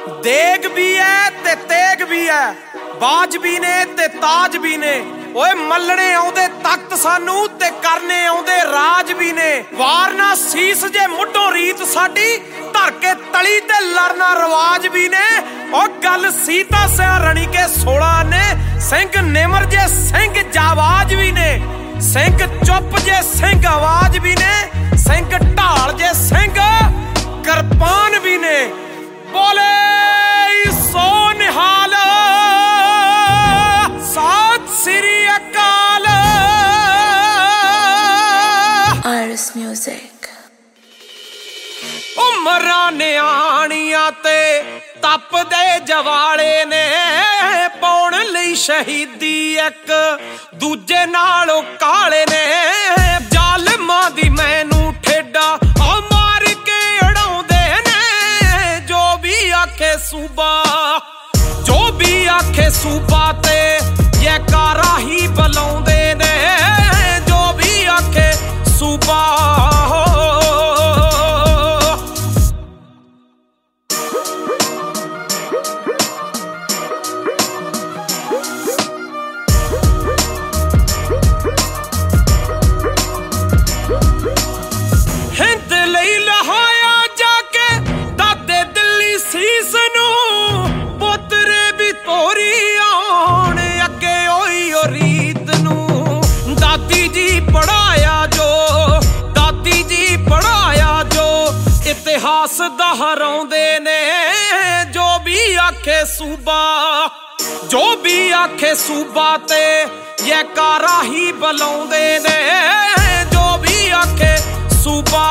देग भी है ते तेग भी है, बाज भी ने ते ताज भी ने। ओए मलने आउंदे तख्त सानू ते करने आउंदे राज भी ने। वारना सीस जे मुढों रीत साडी, धर के तली ते लड़ना रवाज भी ने। ओ गल सीता सियारणी के 16 ने, सिंह निमर जे सिंह जावाज भी ने। सिंह चुप जे सिंह आवाज भी ने, सिंह ढाल जे सिंह किरपान भी ने। बोले सो निहाल सात श्री अकाल। आरस म्यूजिक। उमरां नियाणियां ते तप दे जवाले ने, पाउण लई शहीदी एक दूजे नालों काले ने। जालमां दी मैनू ठेडा मार के उड़ाउंदे ने, जो भी आखे सूबा, जो भी आखे सूबा ते ये कारा ही बुलाउंदे ने, जो भी आखे सूबा। हिंद लई लहाया जाके दादे दिल्ली सीस नू, पोतरे भी तोरी आउण अगे ओई ओ रीत नू। दादी जी पढ़ाया जो, दादी जी पढ़ाया जो, इतिहास दोहराउंदे ने, जो भी आखे सूबा, जो भी आखे सूबा ते ये कारा ही बुलाउंदे ने, जो भी आखे सूबा।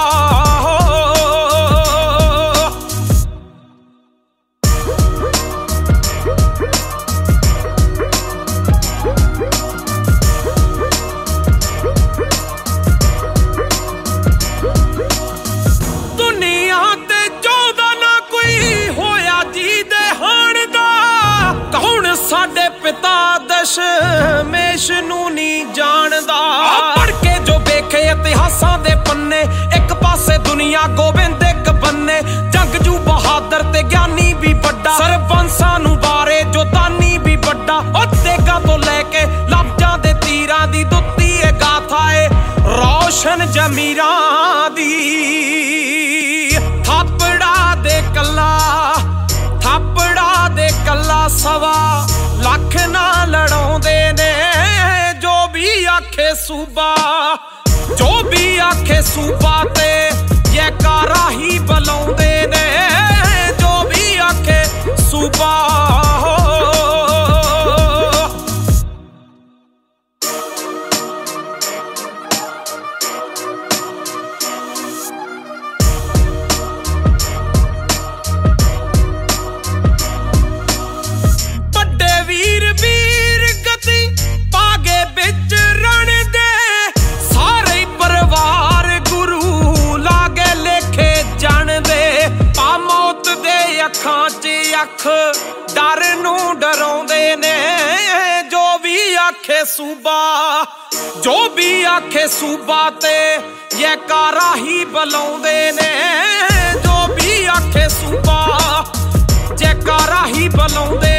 दुनिया ते चौदा ना कोई होया जी दे हाण दा, कौन साडे पिता दशमेश नू नहीं जानदा। पढ़ के जो वेखे इतिहासां दे पन्ने, एक पासे दुनिया गोबिंद एक बन्ने। जंगजू बहादुर ते ज्ञानी भी बड़ा, सरबंसां नू बारे जो दानी भी बड़ा। ओ तेगा तो लेके लफ्जां दे तीरां दी दुत्ती ए गाथा ए रोशन जमीरां दी। थापड़ा दे कल्ला, थापड़ा दे कल्ला सवा लख ना लड़ाउंदे ने, जो भी आखे सूबा, जो भी आखे सूबा ते ये कारा ही बुलाउंदे ने, जो भी आखे सूबा। बड़े वीर वीर गति पागे बिच रण दे, सारे परिवार गुरु लागे लेखे जान दे। आ मौत दे अखां च अख डर नू डराउंदे ने, जो भी आखे सूबा, जो भी आखे सूबा ते ये कारा ही बुलाउंदे ने, जो भी आखे सूबा जे कारा ही बुलाउंदे